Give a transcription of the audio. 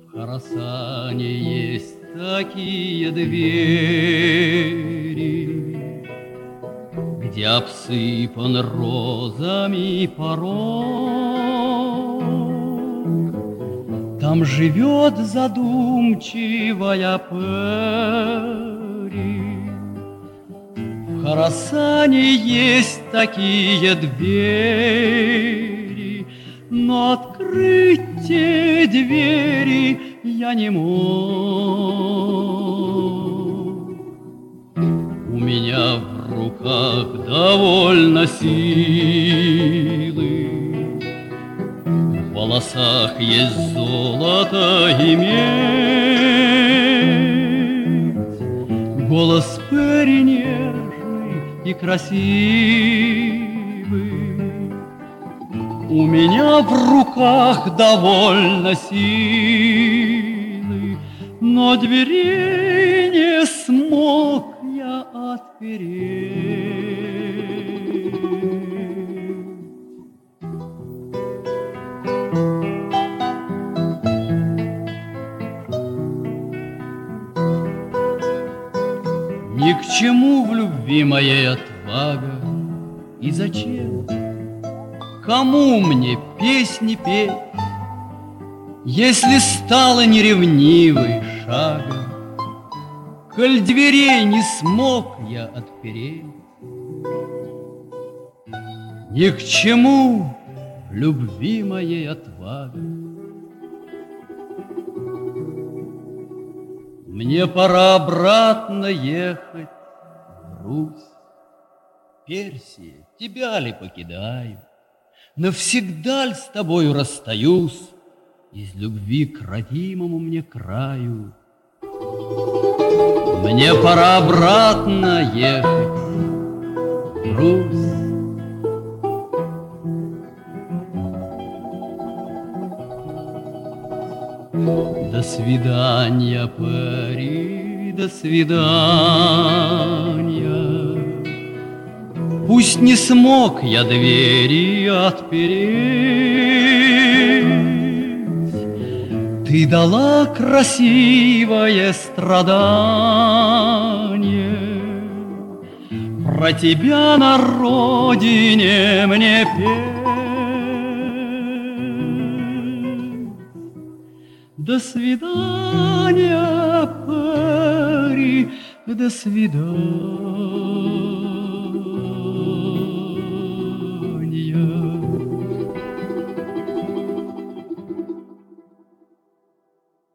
В Хорасане есть такие двери, где обсыпан розами порог. Там живет задумчивая Пери. В Хорасане есть такие двери, но открыть те двери я не мог. У меня в руках довольно силы, в волосах есть золото и медь, голос Пери нежный и красивый. У меня в руках довольно силы, но дверей не смог я отпереть. Ни к чему в любви моей отвага, и зачем? Кому мне песни петь, если стала неревнивой шага, коль дверей не смог я отпереть? Ни к чему в любви моей отвага. Мне пора обратно ехать в Русь. Персия, тебя ли покидаю? Навсегда ль с тобою расстаюсь из любви к родимому мне краю? Мне пора обратно ехать в Русь. До свидания, Пери, до свидания. Пусть не смог я двери отпереть, ты дала красивое страдание. Про тебя на родине мне петь. До свидания, Пери, до свидания.